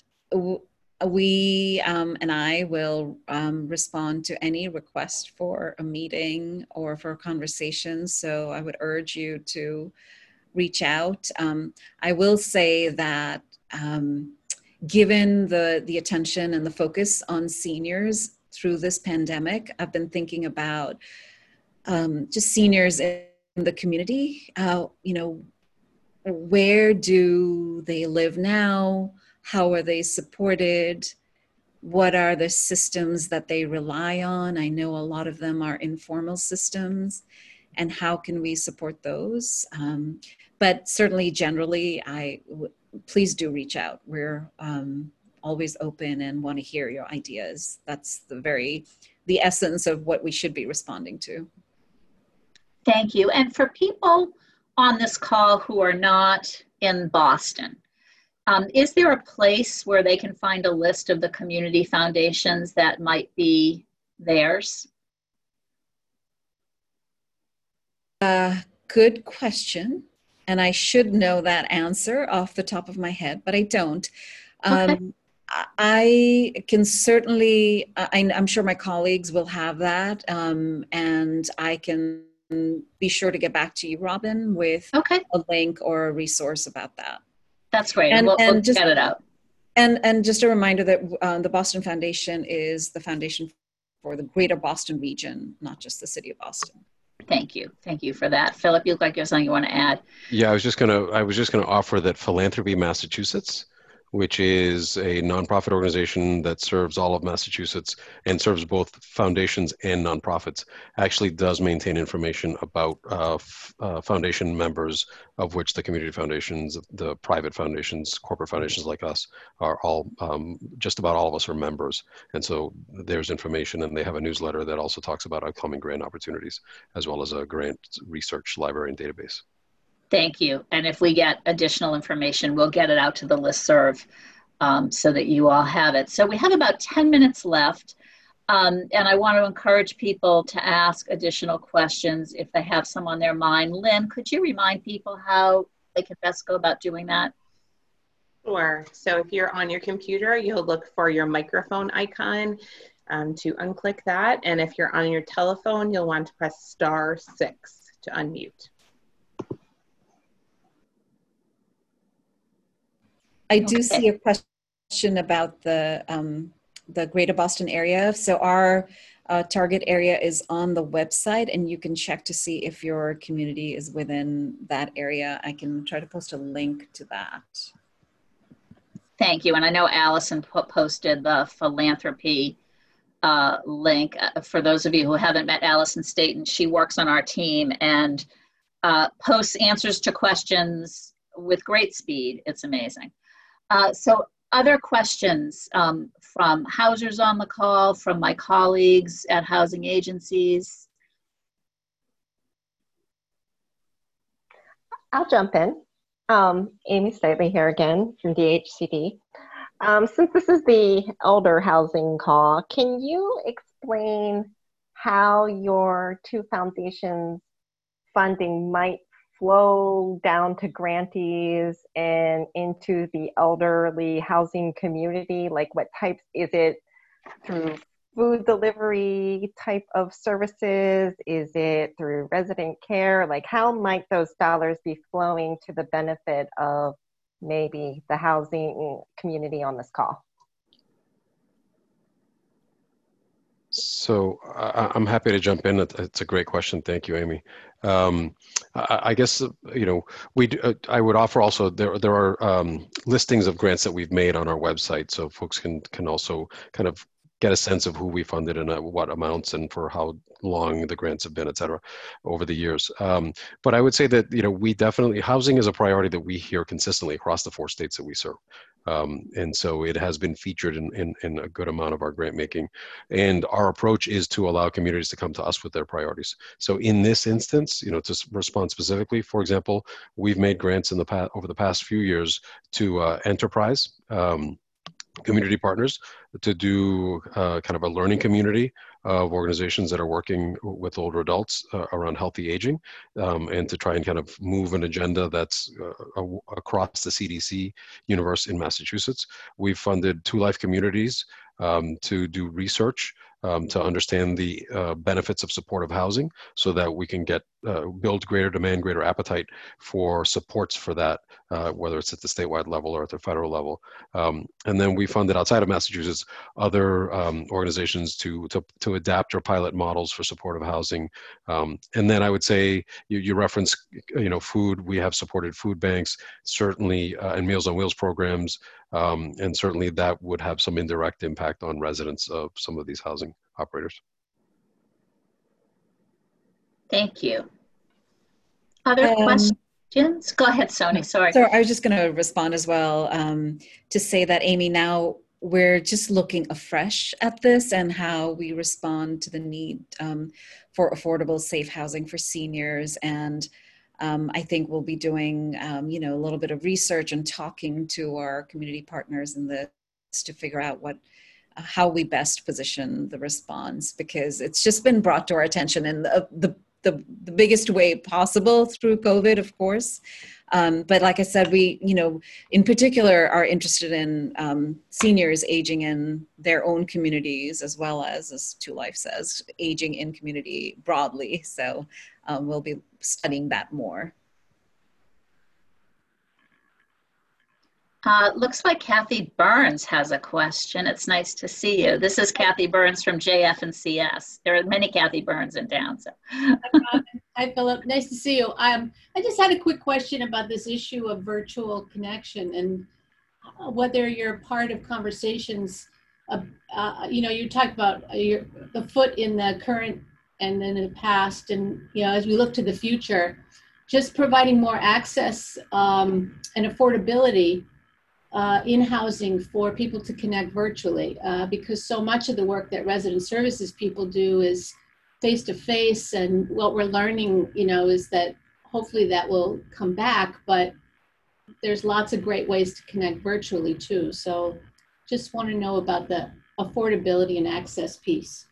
we um, and I will um, respond to any request for a meeting or for a conversation. So I would urge you to reach out. Um, I will say that um, given the, the attention and the focus on seniors through this pandemic, I've been thinking about um, just seniors in the community. Uh, you know, where do they live now? How are they supported? What are the systems that they rely on? I know a lot of them are informal systems, and how can we support those? Um, but certainly generally, I w please do reach out. We're um, always open and want to hear your ideas. That's the very, the essence of what we should be responding to. Thank you. And for people on this call who are not in Boston, um, is there a place where they can find a list of the community foundations that might be theirs? Uh, good question. And I should know that answer off the top of my head, but I don't. Um, okay. I can certainly, I, I'm sure my colleagues will have that, um, and I can be sure to get back to you, Robin, with okay. a link or a resource about that. That's great. And, we'll, and we'll just, get it out. And, and just a reminder that uh, the Boston Foundation is the foundation for the greater Boston region, not just the city of Boston. Thank you. Thank you for that. Philip, you look like you have something you want to add. Yeah, I was just gonna I was just gonna offer that Philanthropy Massachusetts, which is a nonprofit organization that serves all of Massachusetts and serves both foundations and nonprofits, actually does maintain information about uh, f- uh, foundation members, of which the community foundations, the private foundations, corporate foundations like us, are all, um, just about all of us are members. And so there's information, and they have a newsletter that also talks about upcoming grant opportunities, as well as a grant research library and database. Thank you. And if we get additional information, we'll get it out to the listserv um, so that you all have it. So we have about ten minutes left. Um, and I want to encourage people to ask additional questions if they have some on their mind. Lynn, could you remind people how they can best go about doing that? Sure. So if you're on your computer, you'll look for your microphone icon um, to unclick that. And if you're on your telephone, you'll want to press star six to unmute. I do okay. see a question about the um, the Greater Boston area. So our uh, target area is on the website, and you can check to see if your community is within that area. I can try to post a link to that. Thank you. And I know Allison posted the philanthropy uh, link. Uh, for those of you who haven't met Allison Staton, she works on our team and uh, posts answers to questions with great speed. It's amazing. Uh, so other questions um, from housers on the call, from my colleagues at housing agencies? I'll jump in. Um, Amy Stately here again from D H C D. Um, since this is the elder housing call, can you explain how your two foundations funding might flow down to grantees and into the elderly housing community? Like what types, is it through food delivery type of services? Is it through resident care? Like how might those dollars be flowing to the benefit of maybe the housing community on this call? So I, I'm happy to jump in. It's a great question. Thank you, Amy. Um, I, I guess, you know, we do, uh, I would offer also, there, there are um, listings of grants that we've made on our website, so folks can, can also kind of get a sense of who we funded and at what amounts and for how long the grants have been, et cetera, over the years. Um, but I would say that, you know, we definitely, housing is a priority that we hear consistently across the four states that we serve. Um, and so it has been featured in, in, in a good amount of our grant making. And our approach is to allow communities to come to us with their priorities. So in this instance, you know, to respond specifically, for example, we've made grants in the past, over the past few years to uh, enterprise, um, community partners to do uh, kind of a learning community of organizations that are working with older adults uh, around healthy aging, um, and to try and kind of move an agenda that's uh, across the C D C universe in Massachusetts. We've funded Two Life Communities um, to do research um, to understand the uh, benefits of supportive housing so that we can get uh, build greater demand, greater appetite for supports for that, uh, whether it's at the statewide level or at the federal level. Um, and then we funded outside of Massachusetts other um, organizations to, to, to adapt or pilot models for supportive housing. Um, and then I would say you, you reference, you know, food. We have supported food banks, certainly, uh, and Meals on Wheels programs. Um, and certainly that would have some indirect impact on residents of some of these housing operators. Thank you. Other um, questions? Go ahead, Sony, sorry. So I was just going to respond as well um, to say that, Amy, now we're just looking afresh at this and how we respond to the need um, for affordable, safe housing for seniors. And Um, I think we'll be doing, um, you know, a little bit of research and talking to our community partners in this to figure out what, uh, how we best position the response, because it's just been brought to our attention. And the, the the, the biggest way possible through COVID, of course. Um, but like I said, we, you know, in particular are interested in um, seniors aging in their own communities, as well as, as Two Life says, aging in community broadly. So um, we'll be studying that more. Uh, looks like Kathy Burns has a question. It's nice to see you. This is Kathy Burns from J F and C S. There are many Kathy Burns in town. So. Hi, Philip. Nice to see you. Um, I just had a quick question about this issue of virtual connection and whether you're part of conversations. Of, uh, you know, you talked about your, the foot in the current and then in the past, and you know, as we look to the future, just providing more access um, and affordability Uh, in housing for people to connect virtually, uh, because so much of the work that resident services people do is face to face, and what we're learning, you know, is that hopefully that will come back, but there's lots of great ways to connect virtually too. So just want to know about the affordability and access piece.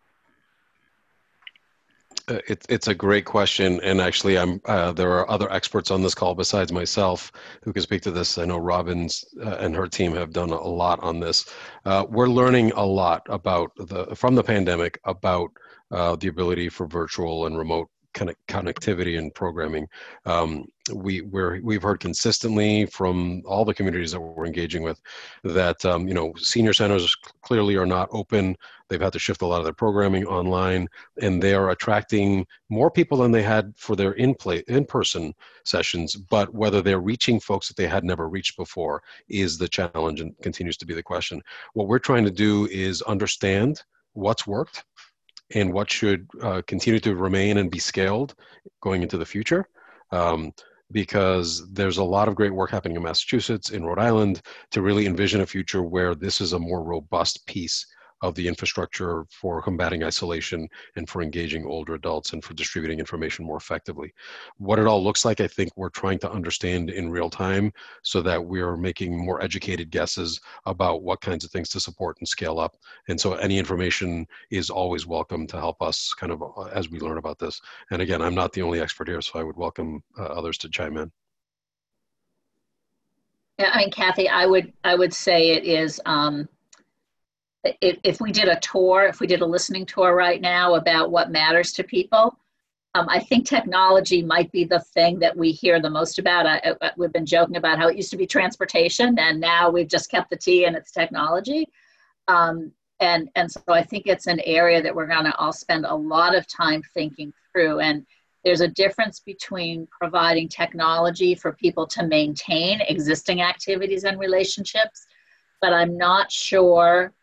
Uh, it, it's a great question, and actually, I'm. Uh, there are other experts on this call besides myself who can speak to this. I know Robin's uh, and her team have done a lot on this. Uh, we're learning a lot about the from the pandemic about uh, the ability for virtual and remote connect, connectivity and programming. Um, we we're, we've heard consistently from all the communities that we're engaging with that um, you know, senior centers clearly are not open. They've had to shift a lot of their programming online, and they are attracting more people than they had for their in-play, in-person sessions. But whether they're reaching folks that they had never reached before is the challenge, and continues to be the question. What we're trying to do is understand what's worked and what should uh, continue to remain and be scaled going into the future. Um, because there's a lot of great work happening in Massachusetts, in Rhode Island, to really envision a future where this is a more robust piece of the infrastructure for combating isolation and for engaging older adults and for distributing information more effectively. What it all looks like, I think we're trying to understand in real time so that we're making more educated guesses about what kinds of things to support and scale up. And so any information is always welcome to help us kind of uh, as we learn about this. And again, I'm not the only expert here, so I would welcome uh, others to chime in. Yeah, I mean, Kathy, I would, I would say it is, um, If, if we did a tour, if we did a listening tour right now about what matters to people, um, I think technology might be the thing that we hear the most about. I, I, we've been joking about how it used to be transportation, and now we've just kept the T and it's technology. Um, and, and so I think it's an area that we're gonna all spend a lot of time thinking through. And there's a difference between providing technology for people to maintain existing activities and relationships, but I'm not sure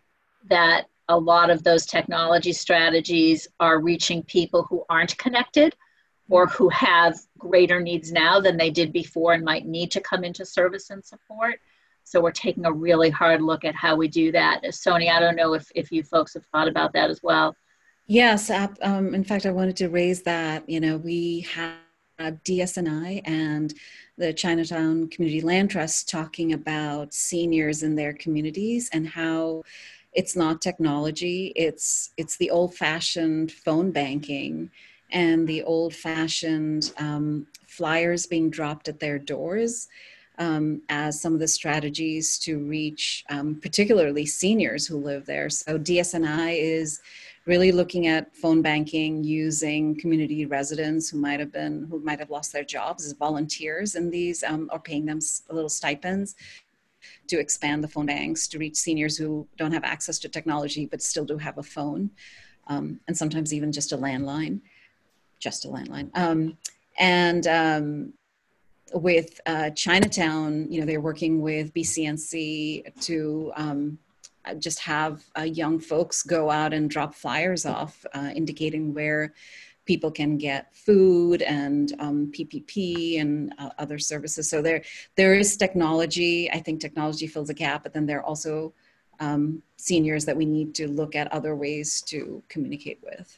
that a lot of those technology strategies are reaching people who aren't connected or who have greater needs now than they did before and might need to come into service and support. So we're taking a really hard look at how we do that. Sony, I don't know if, if you folks have thought about that as well. Yes, um, in fact, I wanted to raise that. You know, we have D S N I and the Chinatown Community Land Trust talking about seniors in their communities and how it's not technology, it's, it's the old-fashioned phone banking and the old-fashioned um, flyers being dropped at their doors um, as some of the strategies to reach um, particularly seniors who live there. So D S N I is really looking at phone banking using community residents who might have been, who might have lost their jobs as volunteers in these, um, or paying them little stipends to expand the phone banks to reach seniors who don't have access to technology but still do have a phone, um, and sometimes even just a landline, just a landline. Um, and um, with uh, Chinatown, you know, they're working with B C N C to um, just have uh, young folks go out and drop flyers off uh, indicating where people can get food and um, P P P and uh, other services. So there, there is technology. I think technology fills a gap, but then there are also um, seniors that we need to look at other ways to communicate with.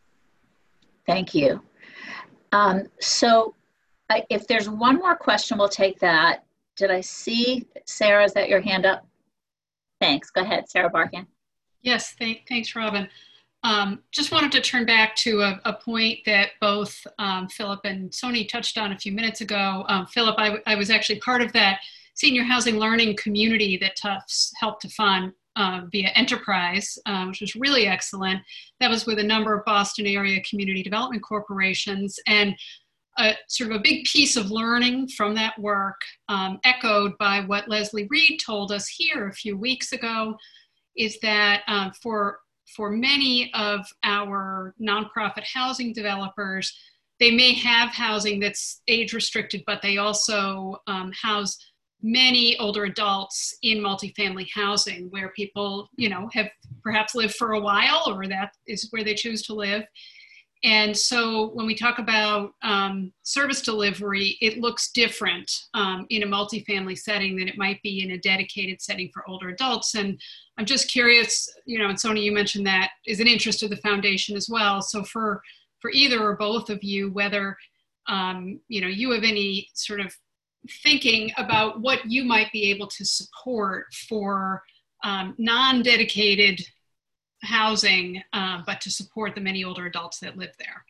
Thank you. Um, so I, if there's one more question, we'll take that. Did I see, Sarah, is that your hand up? Thanks, go ahead, Sarah Barkan. Yes, thank, thanks, Robin. Um, just wanted to turn back to a, a point that both um, Philip and Sony touched on a few minutes ago. Um, Philip, I, I was actually part of that senior housing learning community that Tufts helped to fund uh, via Enterprise, uh, which was really excellent. That was with a number of Boston area community development corporations. And a, sort of a big piece of learning from that work, um, echoed by what Leslie Reed told us here a few weeks ago, is that um, for For many of our nonprofit housing developers, they may have housing that's age restricted, but they also um, house many older adults in multifamily housing where people, you know, have perhaps lived for a while, or that is where they choose to live. And so when we talk about um, service delivery, it looks different um, in a multifamily setting than it might be in a dedicated setting for older adults. And I'm just curious, you know, and Sony, you mentioned that is an interest of the foundation as well. So for, for either or both of you, whether, um, you know, you have any sort of thinking about what you might be able to support for um, non-dedicated housing, uh, but to support the many older adults that live there.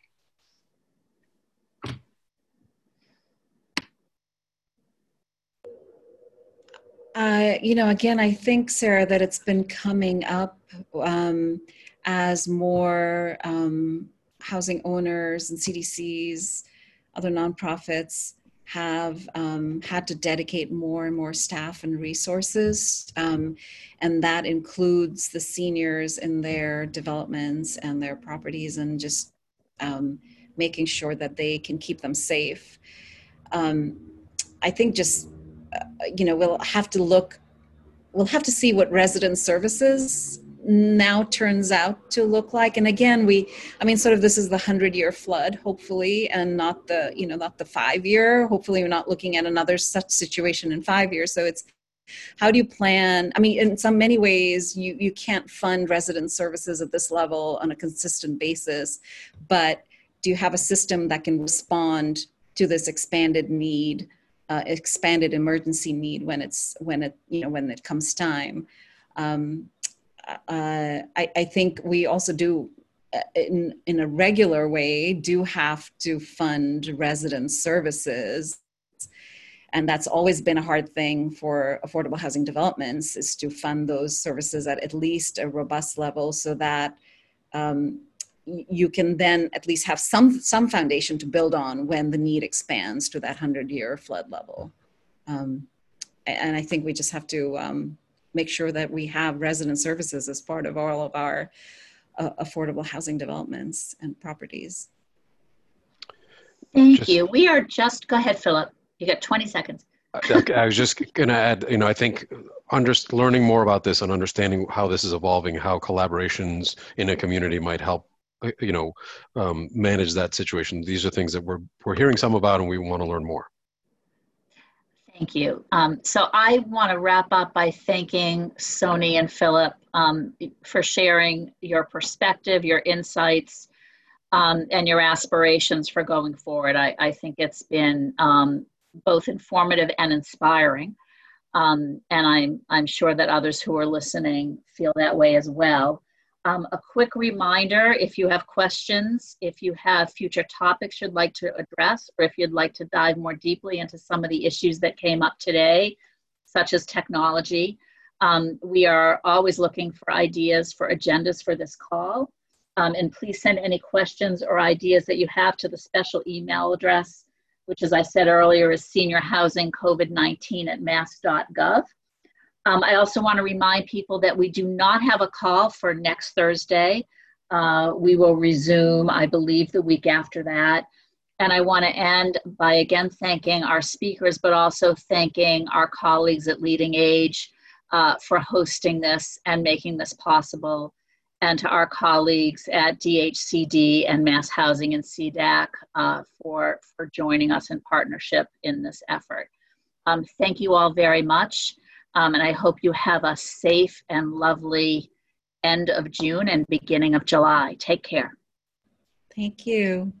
Uh, you know, again, I think, Sarah, that it's been coming up um, as more um, housing owners and C D Cs, other nonprofits have um, had to dedicate more and more staff and resources. Um, and that includes the seniors in their developments and their properties, and just um, making sure that they can keep them safe. Um, I think just, uh, you know, we'll have to look, we'll have to see what resident services now turns out to look like. And again, we, I mean, sort of this is the hundred year flood, hopefully, and not the, you know, not the five year, hopefully we're not looking at another such situation in five years. So it's, how do you plan? I mean, in some many ways, you, you can't fund resident services at this level on a consistent basis, but do you have a system that can respond to this expanded need, uh, expanded emergency need when it's, when it, you know, when it comes time? Um, Uh, I, I think we also do, uh, in, in a regular way, do have to fund resident services. And that's always been a hard thing for affordable housing developments, is to fund those services at at least a robust level, so that um, you can then at least have some, some foundation to build on when the need expands to that hundred year flood level. Um, and I think we just have to um, make sure that we have resident services as part of all of our uh, affordable housing developments and properties. Thank Just, you. We are just, go ahead, Philip. You got twenty seconds. I, I was just going to add, you know, I think under, learning more about this and understanding how this is evolving, how collaborations in a community might help, you know, um, manage that situation. These are things that we're, we're hearing some about, and we want to learn more. Thank you. Um, so I want to wrap up by thanking Sony and Philip um, for sharing your perspective, your insights, um, and your aspirations for going forward. I, I think it's been um, both informative and inspiring. Um, and I'm, I'm sure that others who are listening feel that way as well. Um, a quick reminder, if you have questions, if you have future topics you'd like to address, or if you'd like to dive more deeply into some of the issues that came up today, such as technology, um, we are always looking for ideas for agendas for this call. Um, and please send any questions or ideas that you have to the special email address, which, as I said earlier, is senior housing COVID nineteen at mass dot gov. Um, I also want to remind people that we do not have a call for next Thursday. Uh, we will resume, I believe, the week after that. And I want to end by again thanking our speakers, but also thanking our colleagues at Leading Age uh, for hosting this and making this possible, and to our colleagues at D H C D and Mass Housing and C D A C uh, for, for joining us in partnership in this effort. Um, thank you all very much. Um, and I hope you have a safe and lovely end of June and beginning of July. Take care. Thank you.